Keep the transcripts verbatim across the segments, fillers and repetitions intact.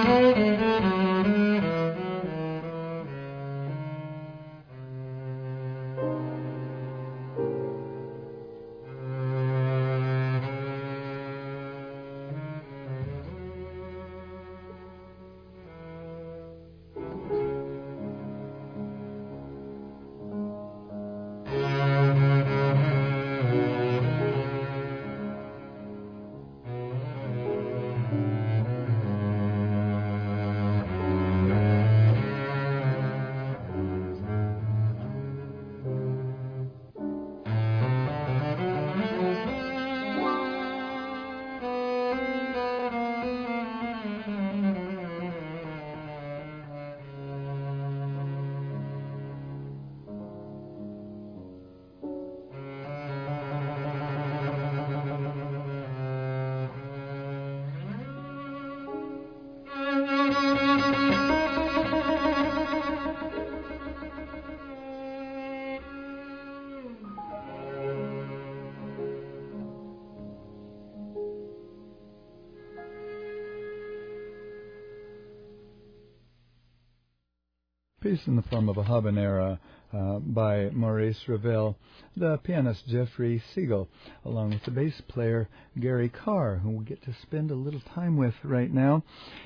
Piece in the form of a habanera uh, by Maurice Ravel, the pianist Jeffrey Siegel, along with the bass player Gary Carr, who we get to spend a little time with right now.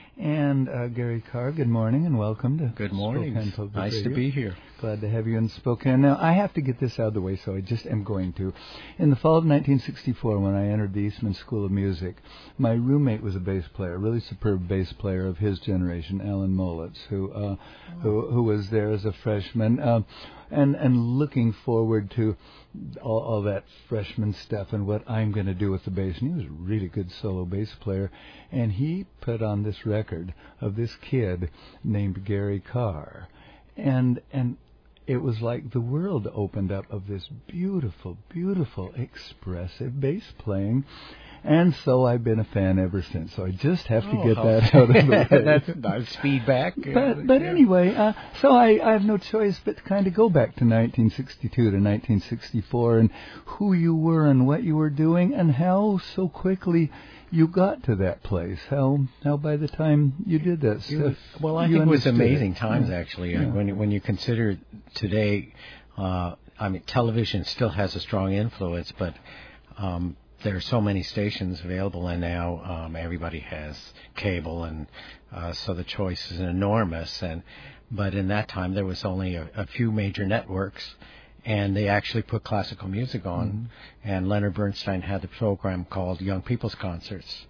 And uh, Gary Carr, good morning and welcome to Good morning. Spokane Public Nice Radio. to be here. Glad to have you in Spokane. Now, I have to get this out of the way, so I just am going to. In the fall of nineteen sixty-four, when I entered the Eastman School of Music, my roommate was a bass player, a really superb bass player of his generation, Alan Molitz, who uh, oh. who, who was there as a freshman, uh, and and looking forward to all, all that freshman stuff and what I'm going to do with the bass. And he was a really good solo bass player, and he put on this record of this kid named Gary Carr, and and. It was like the world opened up of this beautiful, beautiful, expressive bass playing. And so I've been a fan ever since. So I just have to oh, get that out of the way. That's nice feedback. But, but yeah. anyway, uh, so I, I have no choice but to kind of go back to nineteen sixty-two to nineteen sixty-four and who you were and what you were doing and how so quickly you got to that place. How how by the time you did that stuff, was, well, I think it was amazing it. times yeah. actually. Yeah. When when you consider today, uh, I mean, television still has a strong influence, but um, there are so many stations available, and now um, everybody has cable, and uh, so the choice is enormous. And but in that time, there was only a, a few major networks. And they actually put classical music on, mm-hmm. and Leonard Bernstein had the program called Young People's Concerts.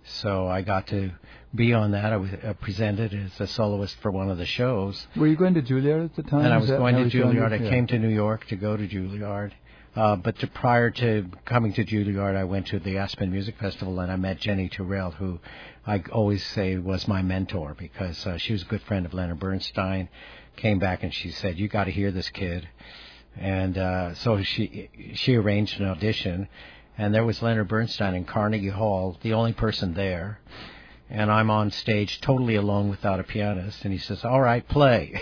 So I got to be on that. I was uh, presented as a soloist for one of the shows. Were you going to Juilliard at the time? And I was going to Juilliard. I yeah. came to New York to go to Juilliard. Uh, but to, prior to coming to Juilliard, I went to the Aspen Music Festival, and I met Jenny Turrell, who I always say was my mentor because uh, she was a good friend of Leonard Bernstein. Came back and she said, "You got to hear this kid." And uh, so she she arranged an audition, and there was Leonard Bernstein in Carnegie Hall, the only person there. And I'm on stage totally alone without a pianist. And he says, "All right, play."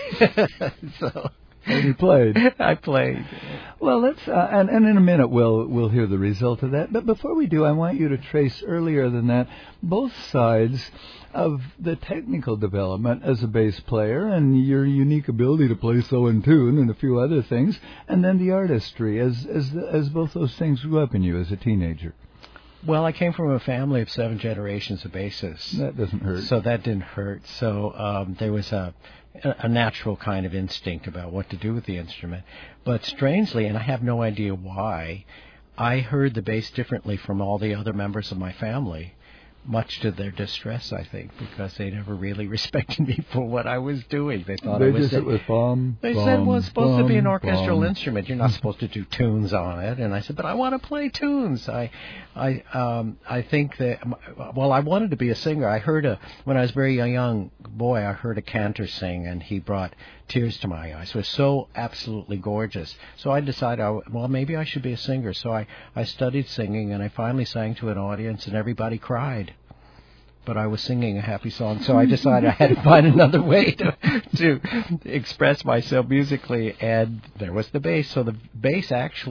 so and you played. I played. Well, let's uh, and, and in a minute we'll we'll hear the result of that. But before we do, I want you to trace earlier than that both sides of the technical development as a bass player and your unique ability to play so in tune and a few other things, and then the artistry as as the, as both those things grew up in you as a teenager. Well, I came from a family of seven generations of bassists. That doesn't hurt. So that didn't hurt. So um, there was a, a natural kind of instinct about what to do with the instrument. But strangely, and I have no idea why, I heard the bass differently from all the other members of my family, much to their distress, I think, because they never really respected me for what I was doing. They thought they I was... Just, it was bomb, They bomb, said, well, it's supposed bomb, to be an orchestral bomb. instrument. You're not supposed to do tunes on it. And I said, but I want to play tunes. I I, um, I think that... Well, I wanted to be a singer. I heard a... When I was a very young, young boy, I heard a cantor sing, and he brought tears to my eyes. It was so absolutely gorgeous. So I decided, well, maybe I should be a singer. So I, I studied singing, and I finally sang to an audience, and everybody cried. But I was singing a happy song, so I decided I had to find another way to to express myself musically, and there was the bass. So the bass actually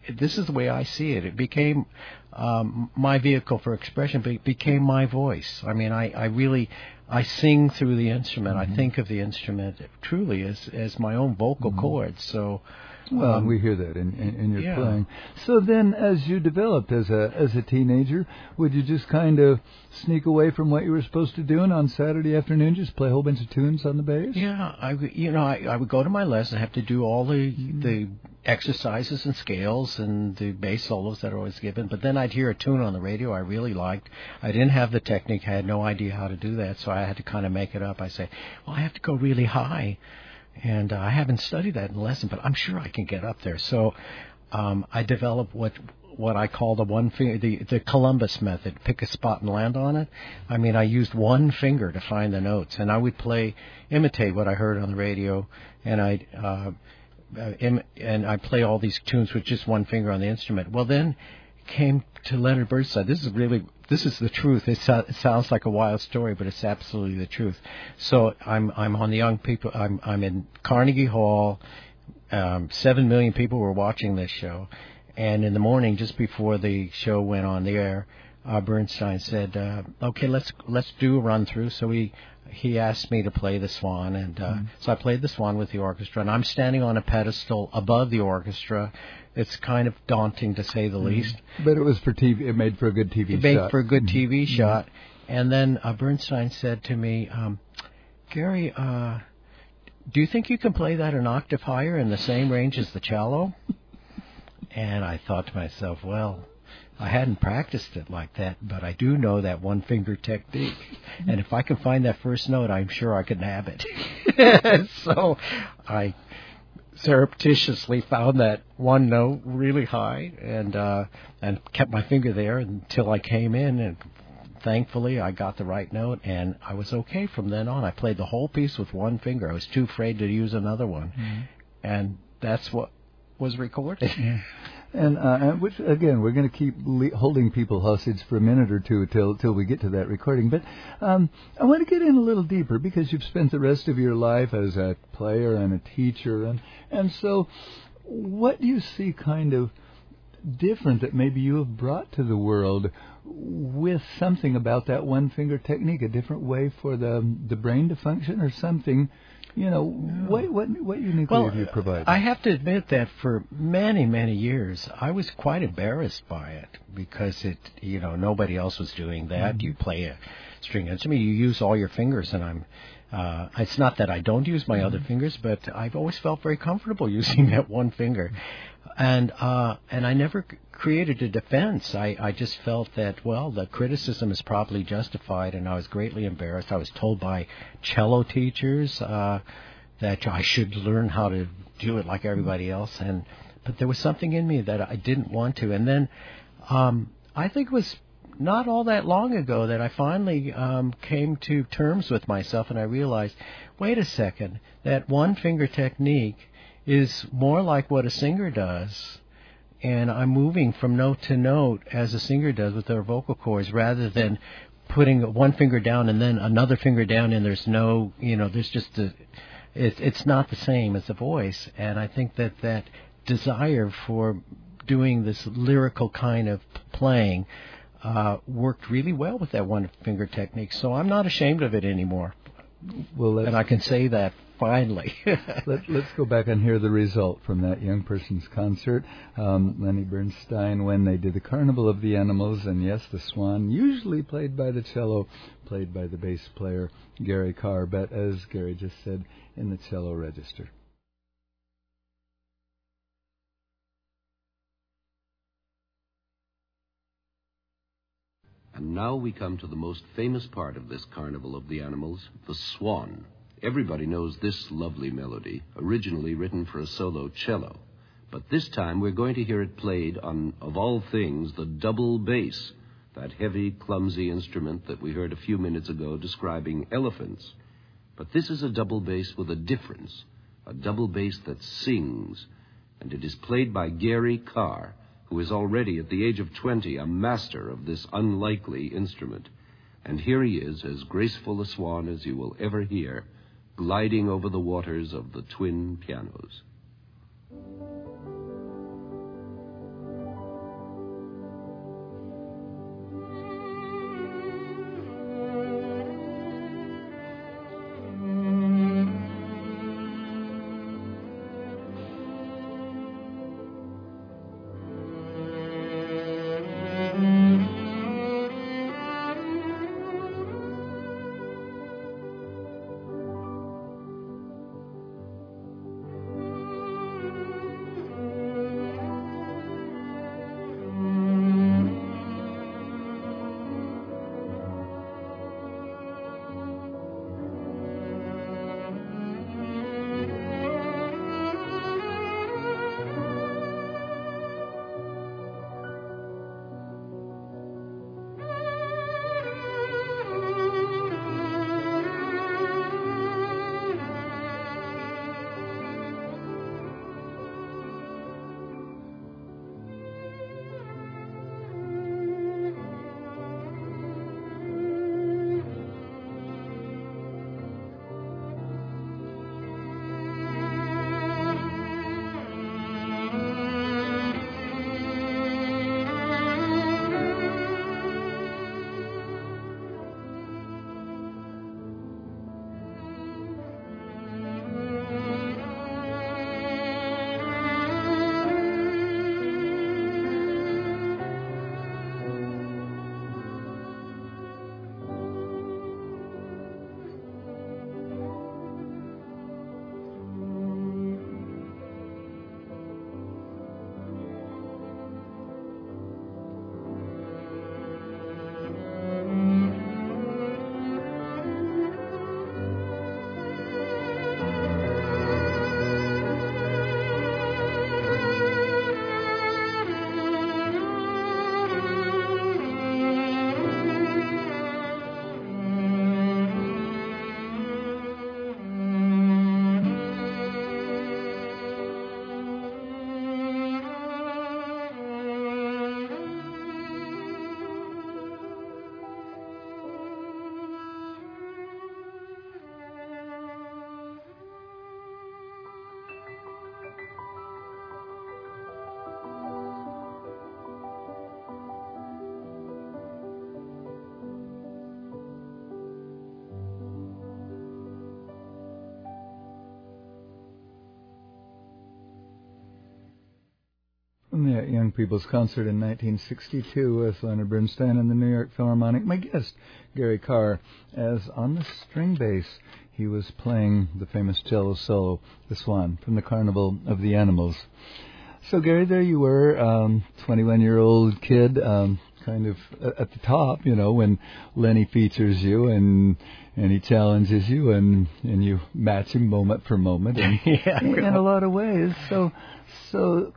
this is the way I see it. It became um, my vehicle for expression, but it became my voice. I mean, I, I really, I sing through the instrument. Mm-hmm. I think of the instrument truly as, as my own vocal mm-hmm. cords. So, well, um, we hear that in, in, in your yeah. playing. So then, as you developed as a as a teenager, would you just kind of sneak away from what you were supposed to do, and on Saturday afternoon just play a whole bunch of tunes on the bass? Yeah, I you know I, I would go to my lesson, have to do all the mm-hmm. the exercises and scales and the bass solos that are always given. But then I'd hear a tune on the radio I really liked. I didn't have the technique. I had no idea how to do that, so I had to kind of make it up. I say, well, I have to go really high. And uh, I haven't studied that in the lesson, but I'm sure I can get up there. So um, I developed what what I call the one finger, the, the Columbus method, pick a spot and land on it. I mean, I used one finger to find the notes, and I would play, imitate what I heard on the radio, and I uh, uh, im- and I play all these tunes with just one finger on the instrument. Well, then came to Leonard Bernstein. This is really, this is the truth. It, so, it sounds like a wild story, but it's absolutely the truth. So I'm I'm on the young people. I'm I'm in Carnegie Hall. Um, Seven million people were watching this show, and in the morning, just before the show went on the air, uh, Bernstein said, uh, "Okay, let's let's do a run through." So he he asked me to play the Swan, and uh, mm-hmm. so I played the Swan with the orchestra, and I'm standing on a pedestal above the orchestra. It's kind of daunting, to say the mm-hmm. least. But it was for T V. It made for a good T V it shot. It made for a good mm-hmm. T V shot. And then uh, Bernstein said to me, um, Gary, uh, do you think you can play that an octave higher in the same range as the cello? And I thought to myself, well, I hadn't practiced it like that, but I do know that one-finger technique. And if I can find that first note, I'm sure I can nab it. So I surreptitiously found that one note really high and uh, and kept my finger there until I came in, and thankfully I got the right note, and I was okay from then on. I played the whole piece with one finger. I was too afraid to use another one, mm-hmm. and that's what was recorded. Yeah. And, uh, and which again, we're going to keep le- holding people hostage for a minute or two till till we get to that recording. But um, I want to get in a little deeper, because you've spent the rest of your life as a player and a teacher, and and so what do you see kind of different that maybe you have brought to the world with something about that one finger technique, a different way for the the brain to function, or something? You know, what what what uniquely well, have you provided? I have to admit that for many, many years, I was quite embarrassed by it, because it, you know, nobody else was doing that. Mm-hmm. You play a string instrument, you use all your fingers, and I'm. Uh, it's not that I don't use my mm-hmm. other fingers, but I've always felt very comfortable using that one finger, and uh, and I never c- created a defense. I, I just felt that, well, the criticism is probably justified, and I was greatly embarrassed. I was told by cello teachers uh, that I should learn how to do it like everybody else, and but there was something in me that I didn't want to. And then um, I think it was not all that long ago that I finally um, came to terms with myself, and I realized, wait a second, that one-finger technique is more like what a singer does, and I'm moving from note to note as a singer does with their vocal cords, rather than putting one finger down and then another finger down, and there's no, you know, there's just a, it, it's not the same as a voice. And I think that that desire for doing this lyrical kind of playing uh, worked really well with that one-finger technique. So I'm not ashamed of it anymore. Well, and I can say that finally. Let, let's go back and hear the result from that young person's concert. Um, Lenny Bernstein, when they did the Carnival of the Animals, and yes, the Swan, usually played by the cello, played by the bass player Gary Carr, but as Gary just said, in the cello register. And now we come to the most famous part of this Carnival of the Animals, the Swan. Everybody knows this lovely melody, originally written for a solo cello. But this time we're going to hear it played on, of all things, the double bass, that heavy, clumsy instrument that we heard a few minutes ago describing elephants. But this is a double bass with a difference, a double bass that sings, and it is played by Gary Carr, who is already, at the age of twenty, a master of this unlikely instrument. And here he is, as graceful a swan as you will ever hear, gliding over the waters of the twin pianos. from the Young People's Concert in nineteen sixty-two with Leonard Bernstein and the New York Philharmonic. My guest, Gary Carr, as on the string bass, he was playing the famous cello solo, The Swan, from the Carnival of the Animals. So, Gary, there you were, um, twenty-one-year-old kid, um, kind of at the top, you know, when Lenny features you and and he challenges you and, and you match him moment for moment and, yeah, in, in a lot of ways. So, so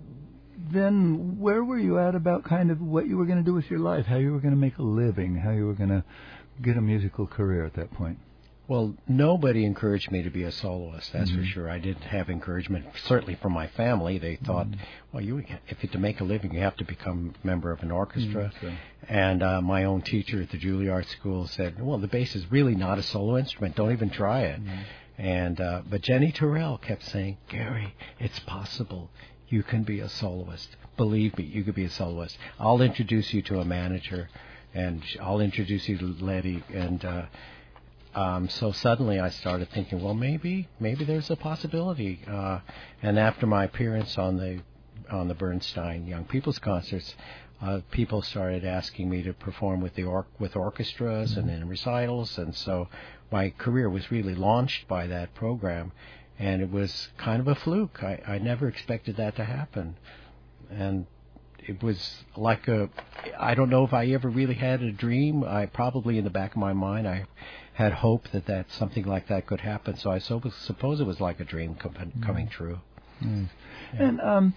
then where were you at about kind of what you were going to do with your life, how you were going to make a living, how you were going to get a musical career at that point? Well, nobody encouraged me to be a soloist, that's mm-hmm. for sure. I didn't have encouragement, certainly from my family. They thought, mm-hmm. well, you if you to make a living, you have to become a member of an orchestra. Mm-hmm. Sure. And uh, my own teacher at the Juilliard School said, well, the bass is really not a solo instrument. Don't even try it. Mm-hmm. And uh, but Jenny Turrell kept saying, Gary, it's possible. You can be a soloist. Believe me, you could be a soloist. I'll introduce you to a manager, and I'll introduce you to Letty, and... Uh, Um, so suddenly I started thinking, well, maybe, maybe there's a possibility. Uh, and after my appearance on the on the Bernstein Young People's Concerts, uh, people started asking me to perform with the or- with orchestras and in recitals, and so my career was really launched by that program, and it was kind of a fluke. I, I never expected that to happen, and it was like a, I don't know if I ever really had a dream. I probably in the back of my mind, I had hope that that something like that could happen. So I so, suppose it was like a dream com- coming mm. true. Mm. Yeah. And um,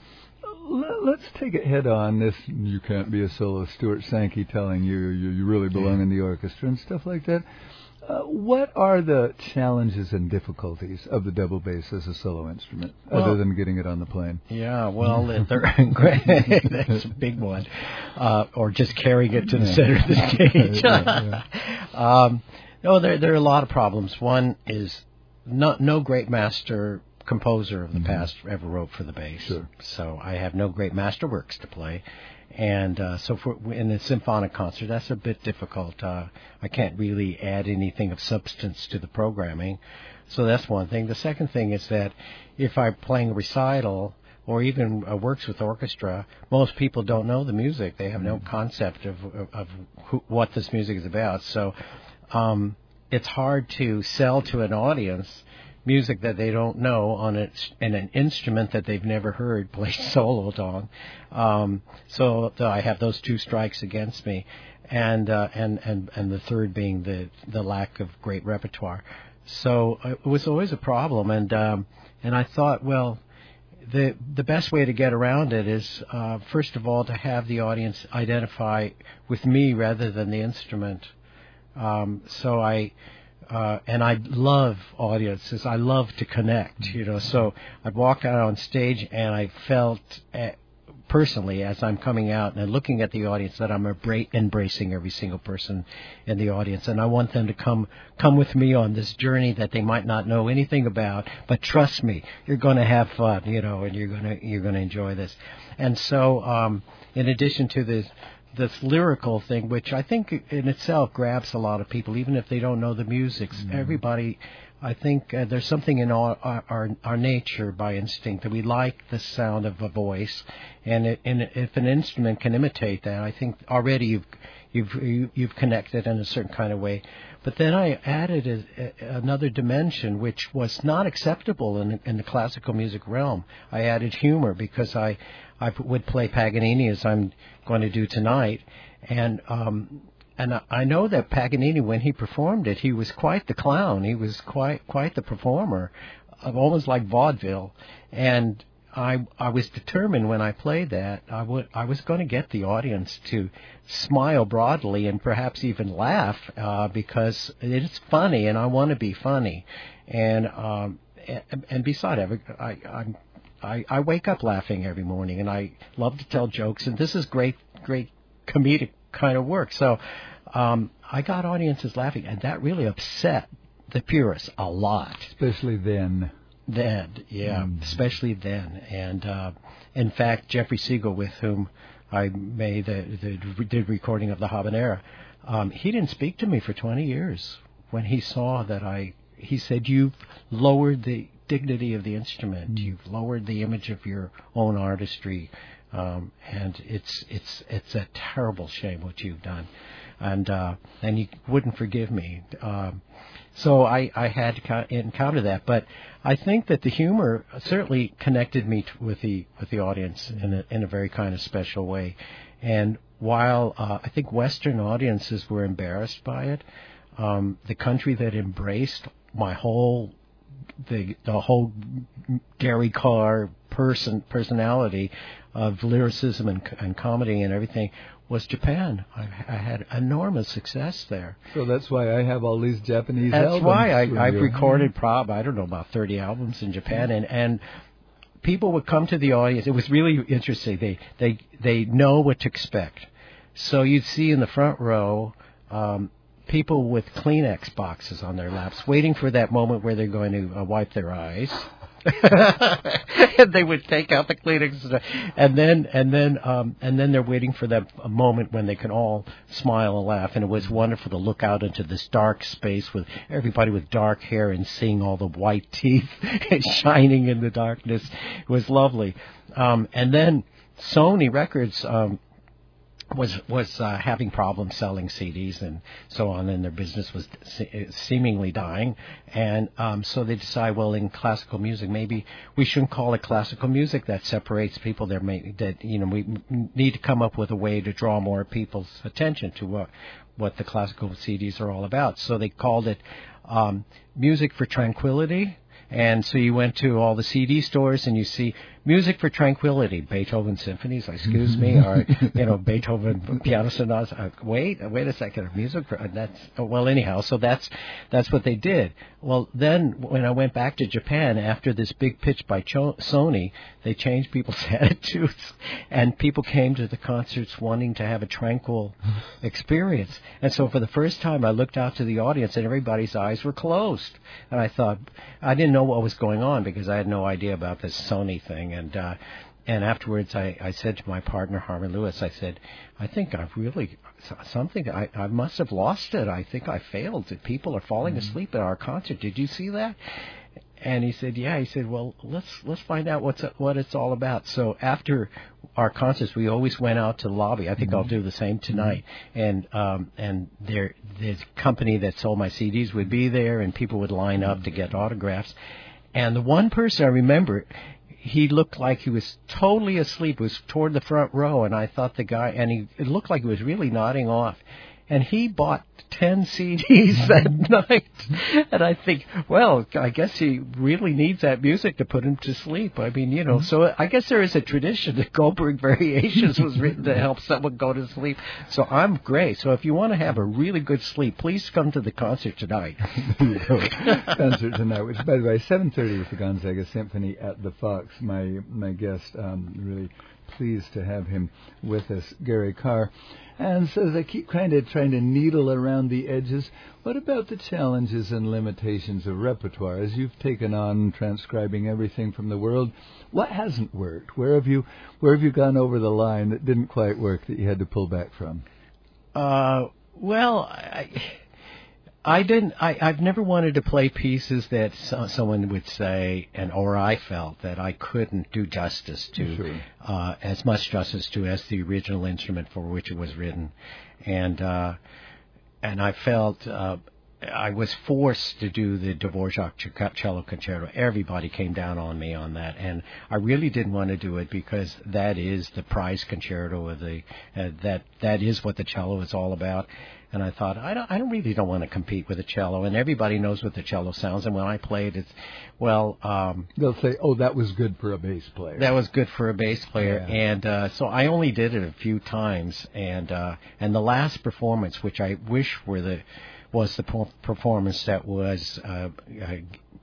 l- let's take it head on. This you can't be a soloist. Stuart Sankey telling you you, you really belong yeah. in the orchestra and stuff like that. Uh, what are the challenges and difficulties of the double bass as a solo instrument, well, other than getting it on the plane? Yeah, well, they're that's a big one. Uh, or just carrying it to the yeah. center of the stage. yeah, yeah. um, no, there there are a lot of problems. One is no, no great master composer of the mm-hmm. past ever wrote for the bass. Sure. So I have no great masterworks to play. And uh, so for in a symphonic concert, that's a bit difficult. Uh, I can't really add anything of substance to the programming. So that's one thing. The second thing is that if I'm playing a recital or even uh, works with orchestra, most people don't know the music. They have no concept of, of, of who, what this music is about. So um, it's hard to sell to an audience music that they don't know on a, in an instrument that they've never heard played soloed on. Um, so the, I have those two strikes against me, and uh, and and and the third being the the lack of great repertoire. So it was always a problem, and um, and I thought, well, the the best way to get around it is uh, first of all to have the audience identify with me rather than the instrument. Um, so I. Uh, and I love audiences. I love to connect, you know. So I'd walk out on stage, and I felt uh, personally, as I'm coming out and looking at the audience, that I'm embra- embracing every single person in the audience, and I want them to come come with me on this journey that they might not know anything about. But trust me, you're going to have fun, you know, and you're going to you're going to enjoy this. And so, um, in addition to this. this lyrical thing, which I think in itself grabs a lot of people, even if they don't know the music. Mm-hmm. Everybody, I think uh, there's something in our, our our nature by instinct that we like the sound of a voice, and, it, and if an instrument can imitate that, I think already you've you've you've connected in a certain kind of way. But then I added a, a, another dimension, which was not acceptable in, in the classical music realm. I added humor because I, I would play Paganini as I'm going to do tonight, and um, and I know that Paganini, when he performed it, he was quite the clown. He was quite quite the performer, almost like vaudeville, and. I I was determined when I played that I would I was going to get the audience to smile broadly and perhaps even laugh uh, because it's funny and I want to be funny, and um, and, and besides, I I'm, I I wake up laughing every morning, and I love to tell jokes, and this is great great comedic kind of work. So um, I got audiences laughing, and that really upset the purists a lot, especially then. Then, yeah, mm. especially then. And, uh, in fact, Jeffrey Siegel, with whom I made the, the did recording of the Habanera, um, he didn't speak to me for twenty years. When he saw that I, he said, you've lowered the dignity of the instrument. Mm. You've lowered the image of your own artistry. um, and it's it's it's a terrible shame what you've done, and uh, and you wouldn't forgive me. Um, so I, I had to encounter that, but I think that the humor certainly connected me t- with the with the audience in a, in a very kind of special way, and while uh, I think Western audiences were embarrassed by it, um, the country that embraced my whole the the whole Gary Carr person personality of lyricism and, and comedy and everything was Japan. I, I had enormous success there. So that's why I have all these Japanese that's albums. That's why I, I've you. recorded prob I don't know about thirty albums in Japan, and and people would come to the audience. It was really interesting. They they they know what to expect. So you'd see in the front row. Um, people with Kleenex boxes on their laps, waiting for that moment where they're going to uh, wipe their eyes. And they would take out the Kleenex, and then and then um, and then they're waiting for that a moment when they can all smile and laugh. And it was wonderful to look out into this dark space with everybody with dark hair and seeing all the white teeth shining in the darkness. It was lovely. Um, and then Sony Records. Um, was was uh, having problems selling C Ds and so on, and their business was se- seemingly dying. And um, so they decide, well, in classical music, maybe we shouldn't call it classical music. That separates people. There may, that you know we need to come up with a way to draw more people's attention to what what the classical C Ds are all about. So they called it um, Music for Tranquility. And so you went to all the C D stores and you see Music for Tranquility, Beethoven symphonies, excuse me, or, you know, Beethoven piano sonatas. Uh, wait, wait a second, music for, uh, that's, oh, well, anyhow, so that's, that's what they did. Well, then when I went back to Japan after this big pitch by Cho- Sony, they changed people's attitudes and people came to the concerts wanting to have a tranquil experience. And so for the first time I looked out to the audience and everybody's eyes were closed. And I thought, I didn't know what was going on because I had no idea about this Sony thing. And uh, and afterwards, I, I said to my partner, Harmon Lewis, I said, I think I've really, something, I, I must have lost it. I think I failed. People are falling mm-hmm. asleep at our concert. Did you see that? And he said, yeah. He said, well, let's let's find out what's what it's all about. So after our concerts, we always went out to the lobby. I think mm-hmm. I'll do the same tonight. And um, and there, this company that sold my C Ds would be there, and people would line up to get autographs. And the one person I remember, he looked like he was totally asleep. It was toward the front row, and I thought the guy, and he it looked like he was really nodding off. And he bought ten C Ds that night. And I think, well, I guess he really needs that music to put him to sleep. I mean, you know, so I guess there is a tradition that Goldberg Variations was written to help someone go to sleep. So I'm great. So if you want to have a really good sleep, please come to the concert tonight. Concert tonight, which, by the way, seven thirty with the Gonzaga Symphony at the Fox. My, my guest, um, really pleased to have him with us, Gary Carr. And so as I keep kind of trying to needle around the edges, what about the challenges and limitations of repertoire? As you've taken on transcribing everything from the world, what hasn't worked? Where have you where have you gone over the line that didn't quite work that you had to pull back from? Uh, well, I... I didn't. I, I've never wanted to play pieces that so, someone would say, and or I felt that I couldn't do justice to, sure. uh, as much justice to as the original instrument for which it was written, and uh, and I felt uh, I was forced to do the Dvorak cello concerto. Everybody came down on me on that, and I really didn't want to do it because that is the prize concerto of the uh, that that is what the cello is all about. And I thought, I don't, I don't really don't want to compete with a cello, and everybody knows what the cello sounds. And when I play it, it's, well... Um, They'll say, oh, that was good for a bass player. That was good for a bass player. Yeah. And uh, so I only did it a few times. And uh, and the last performance, which I wish were the was the performance that was uh, uh,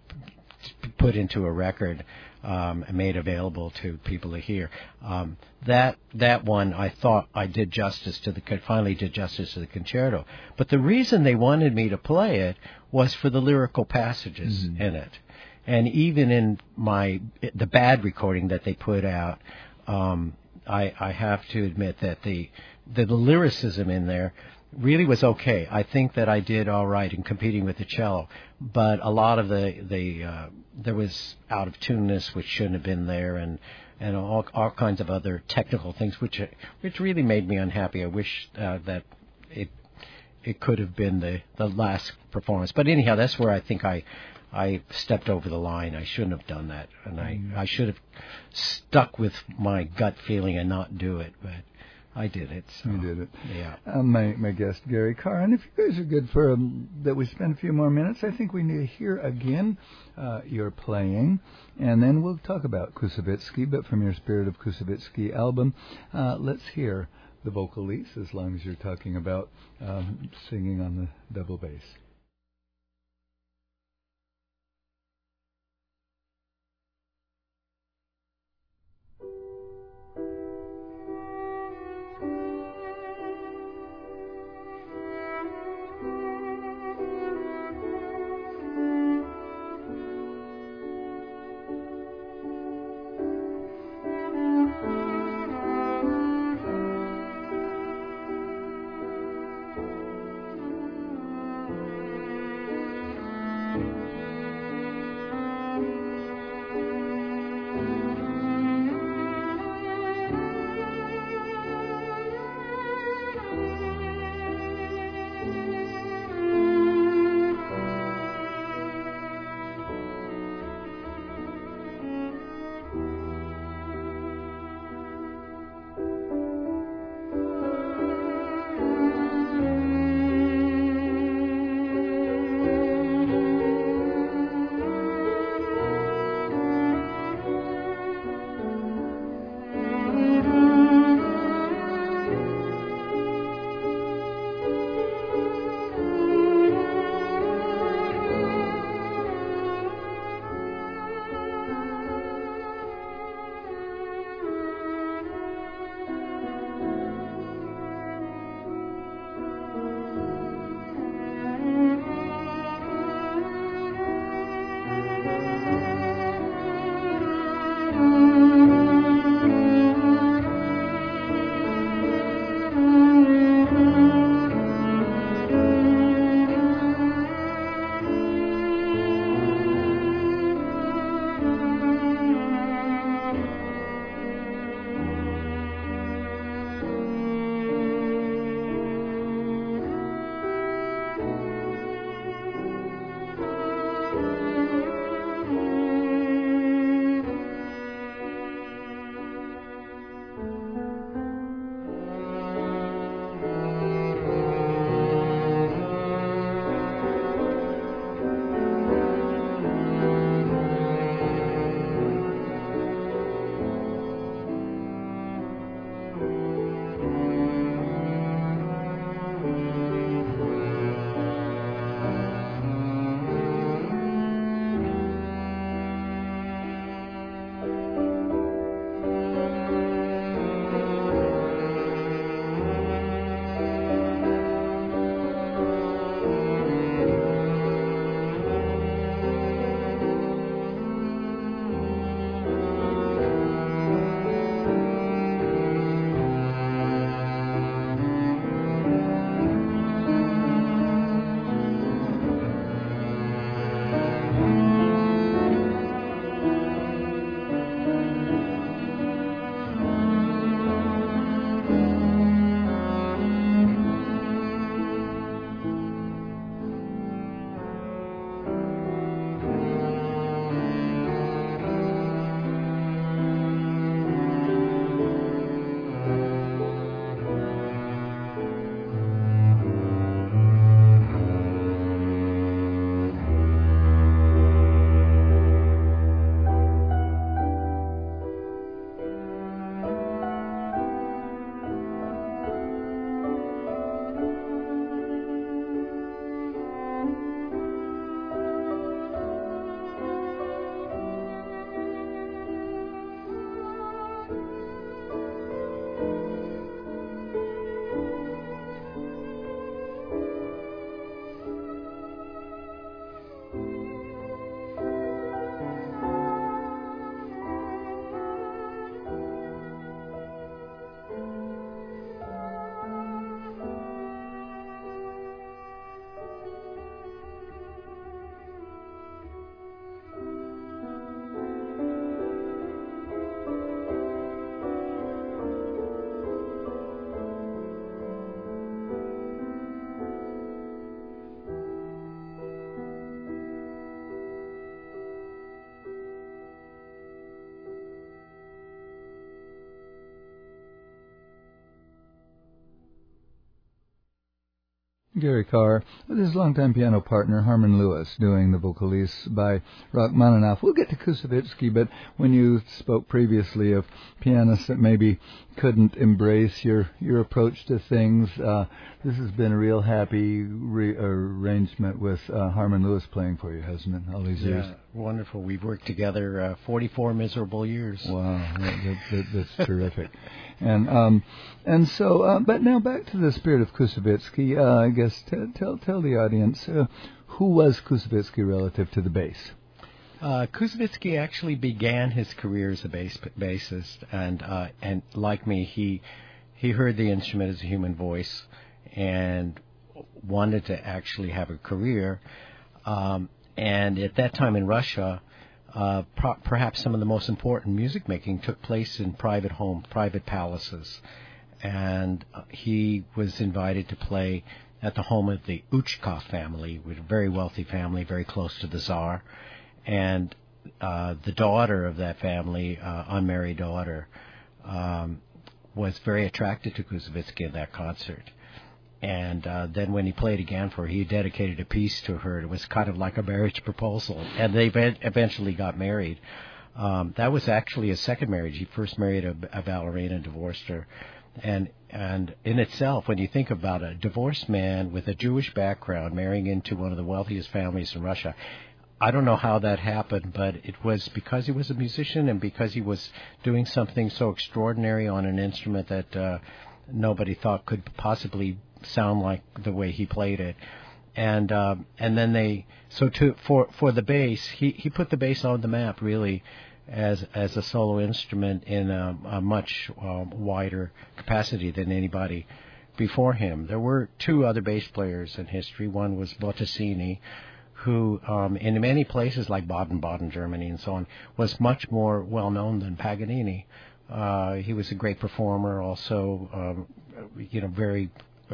put into a record, Um, and made available to people to hear. Um, that that one, I thought I did justice to the finally did justice to the concerto. But the reason they wanted me to play it was for the lyrical passages mm-hmm. in it, and even in my the bad recording that they put out, um, I, I have to admit that the the, the lyricism in there really was okay. I think that I did all right in competing with the cello, but a lot of the the uh, there was out of tuneness which shouldn't have been there, and and all all kinds of other technical things, which which really made me unhappy. I wish uh, that it it could have been the, the last performance. But anyhow, that's where I think I I stepped over the line. I shouldn't have done that, and I, mm. I should have stuck with my gut feeling and not do it. But I did it. So, you did it. Yeah. Uh, my my guest, Gary Carr. And if you guys are good for um, that we spend a few more minutes, I think we need to hear again uh, your playing, and then we'll talk about Koussevitzky, but from your Spirit of Koussevitzky album. Uh, let's hear the vocalese, as long as you're talking about um, singing on the double bass. Thank you. Gary Carr, with his longtime piano partner, Harmon Lewis, doing the vocals by Rachmaninoff. We'll get to Koussevitzky, but when you spoke previously of pianists that maybe couldn't embrace your, your approach to things, uh, this has been a real happy re- arrangement with uh, Harmon Lewis playing for you, hasn't it, all these yeah, years? Yeah, wonderful. We've worked together uh, forty-four miserable years. Wow, that, that, that, that's terrific. And um, and so, uh, but now back to the spirit of Koussevitzky. Uh, I guess t- tell tell the audience uh, who was Koussevitzky relative to the bass. Uh, Koussevitzky actually began his career as a bass bassist, and uh, and like me, he he heard the instrument as a human voice, and wanted to actually have a career. Um, and at that time in Russia, uh, pro- perhaps some of the most important music making took place in private homes, private palaces. And uh, he was invited to play at the home of the Uchkov family, which was a very wealthy family, very close to the Tsar. And uh, the daughter of that family, uh, unmarried daughter, um, was very attracted to Koussevitzky in that concert. And uh, then when he played again for her, he dedicated a piece to her. It was kind of like a marriage proposal. And they eventually got married. Um, that was actually his second marriage. He first married a, a ballerina and divorced her. And and in itself, when you think about a divorced man with a Jewish background marrying into one of the wealthiest families in Russia, I don't know how that happened, but it was because he was a musician and because he was doing something so extraordinary on an instrument that uh, nobody thought could possibly sound like the way he played it. And uh, and then they so to for for the bass, he, he put the bass on the map really as as a solo instrument in a, a much um, wider capacity than anybody before him. There were two other bass players in history. One was Bottesini, who um, in many places like Baden-Baden, Germany, and so on, was much more well known than Paganini. Uh, he was a great performer, also, um, you know, very.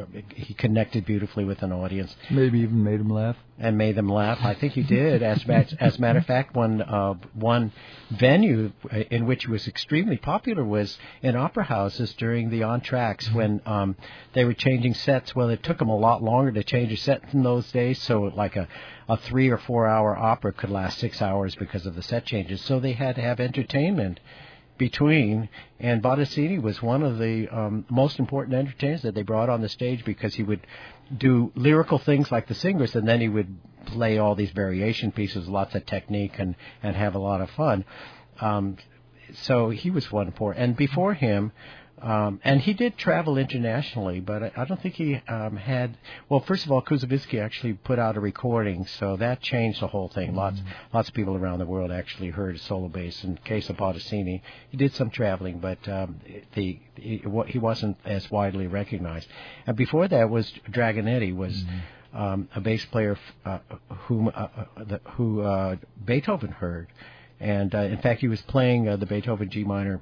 He connected beautifully with an audience. Maybe even made them laugh. And made them laugh. I think he did. As, as a matter of fact, one uh, one venue in which he was extremely popular was in opera houses during the entr'actes mm-hmm. when um, they were changing sets. Well, it took them a lot longer to change a set in those days, so like a, a three or four hour opera could last six hours because of the set changes. So they had to have entertainment between, and Bottesini was one of the um, most important entertainers that they brought on the stage because he would do lyrical things like the singers, and then he would play all these variation pieces, lots of technique, and, and have a lot of fun. Um, so he was one important. And before him, um, and he did travel internationally, but I, I don't think he um, had. Well, first of all, Koussevitzky actually put out a recording, so that changed the whole thing. Mm-hmm. Lots, lots of people around the world actually heard a solo bass. In the case of Bottesini, he did some traveling, but um, the, the he wasn't as widely recognized. And before that was Dragonetti, was mm-hmm. um, a bass player uh, whom uh, the, who uh, Beethoven heard, and uh, in fact, he was playing uh, the Beethoven G minor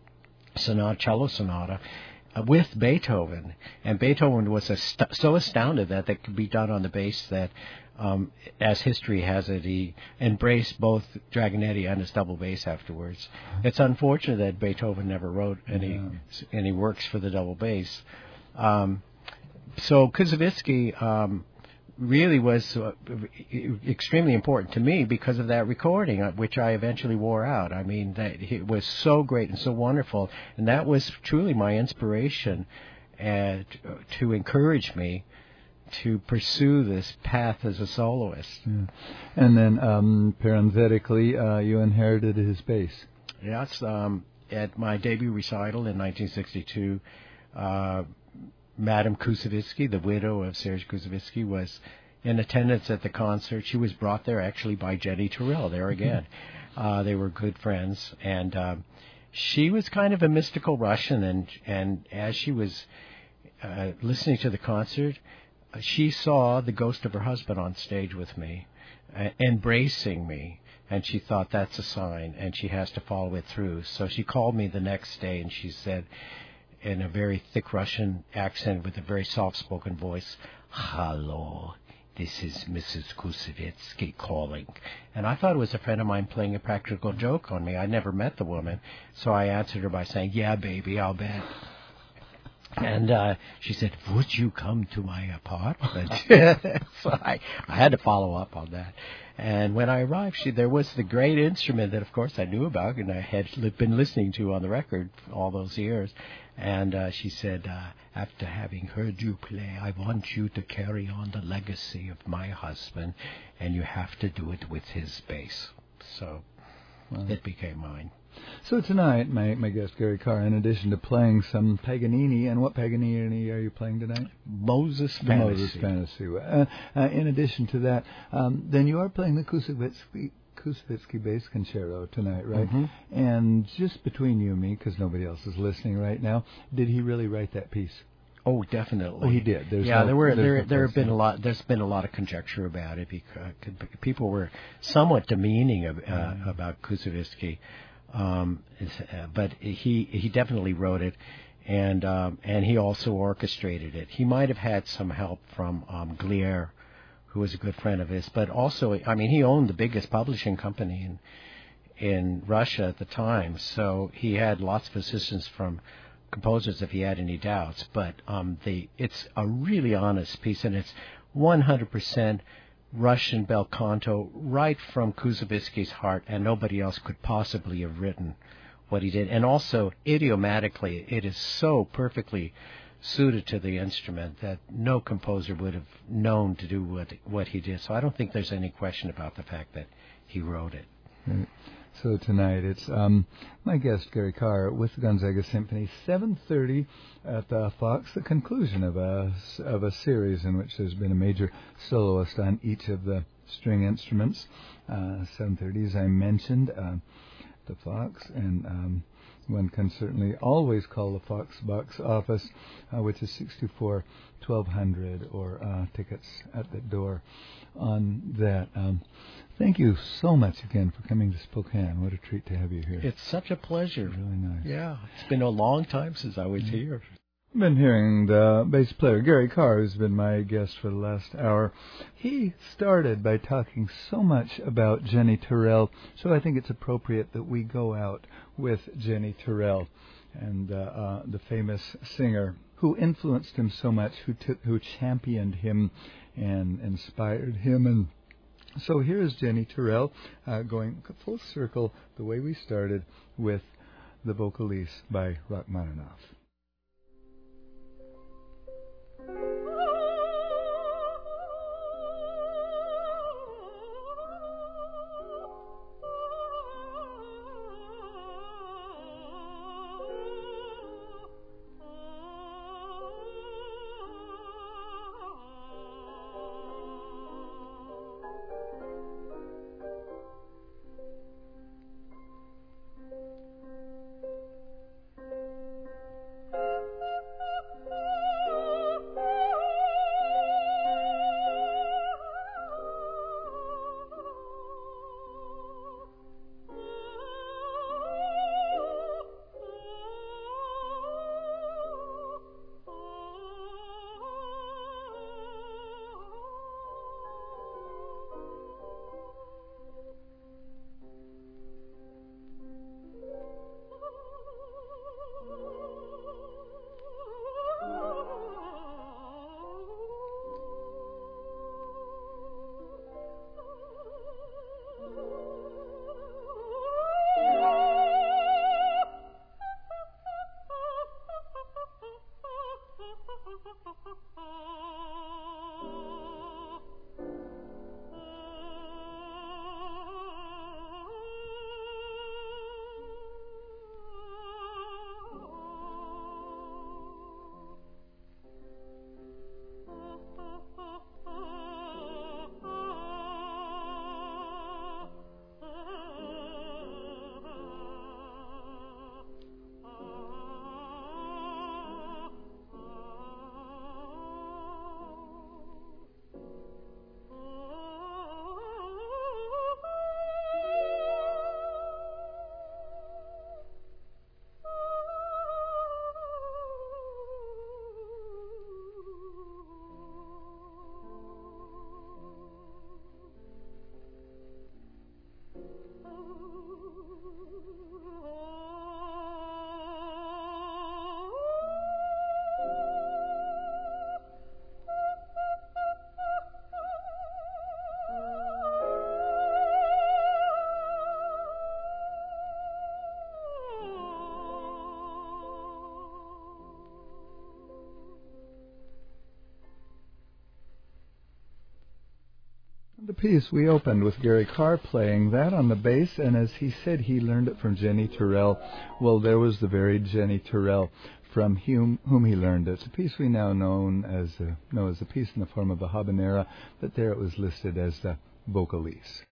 sonata, cello sonata, uh, with Beethoven, and Beethoven was ast- so astounded that that could be done on the bass that, um, as history has it, he embraced both Dragonetti and his double bass afterwards. It's unfortunate that Beethoven never wrote any yeah. any works for the double bass. Um, so Koussevitzky um, really was uh, extremely important to me because of that recording, which I eventually wore out. I mean, that it was so great and so wonderful, and that was truly my inspiration and to encourage me to pursue this path as a soloist. Yeah. And then, um, parenthetically, uh, you inherited his bass. Yes, um, at my debut recital in nineteen sixty-two, uh, Madame Koussevitzky, the widow of Serge Koussevitzky, was in attendance at the concert. She was brought there actually by Jenny Turrell, there again. Uh, they were good friends. And um, she was kind of a mystical Russian, and, and as she was uh, listening to the concert, uh, she saw the ghost of her husband on stage with me, uh, embracing me. And she thought, that's a sign, and she has to follow it through. So she called me the next day, and she said, in a very thick Russian accent with a very soft-spoken voice, "Hello, this is Missus Koussevitzky calling." And I thought it was a friend of mine playing a practical joke on me. I never met the woman, so I answered her by saying, "Yeah, baby, I'll bet." And uh, she said, would you come to my apartment? So I, I had to follow up on that. And when I arrived, she, there was the great instrument that, of course, I knew about and I had li- been listening to on the record all those years. And uh, she said, uh, after having heard you play, I want you to carry on the legacy of my husband, and you have to do it with his bass. So well, it became mine. So tonight, my, my guest, Gary Carr, in addition to playing some Paganini, and what Paganini are you playing tonight? Moses the Fantasy. Moses Fantasy. Uh, uh, in addition to that, um, then you are playing the Koussevitzky, Koussevitzky Bass Concerto tonight, right? Mm-hmm. And just between you and me, because nobody else is listening right now, did he really write that piece? Oh, definitely. Oh, he did. There's yeah, no, there were there no there have been a lot. There's been a lot of conjecture about it because people were somewhat demeaning of, uh, mm-hmm. about Koussevitzky. Um, uh, but he he definitely wrote it, and um, and he also orchestrated it. He might have had some help from um, Glier, who was a good friend of his, but also, I mean, he owned the biggest publishing company in in Russia at the time, so he had lots of assistance from composers if he had any doubts. But um, the it's a really honest piece, and it's one hundred percent Russian bel canto right from Koussevitzky's heart, and nobody else could possibly have written what he did. And also, idiomatically, it is so perfectly suited to the instrument that no composer would have known to do what what he did. So I don't think there's any question about the fact that he wrote it. Right. So tonight it's um, my guest Gary Carr with the Gonzaga Symphony, seven thirty at the Fox, the conclusion of a of a series in which there's been a major soloist on each of the string instruments. Uh, seven thirty, as I mentioned, uh, the Fox, and um, one can certainly always call the Fox box office, uh, which is sixty-four twelve hundred, or uh, tickets at the door on that. Um, Thank you so much again for coming to Spokane. What a treat to have you here. It's such a pleasure. Really nice. Yeah, it's been a long time since I was mm-hmm. here. I've been hearing the bass player, Gary Carr, who's been my guest for the last hour. He started by talking so much about Jenny Turrell, so I think it's appropriate that we go out with Jenny Turrell, and uh, uh, the famous singer who influenced him so much, who took, who championed him and inspired him. And so here's Jenny Turrell uh, going full circle the way we started with the Vocalise by Rachmaninoff. The piece we opened with Gary Carr playing that on the bass, and as he said, he learned it from Jenny Turrell. Well, there was the very Jenny Turrell from whom, whom he learned it. It's a piece we now known as, uh, know as a piece in the form of a habanera, but there it was listed as the Vocalise.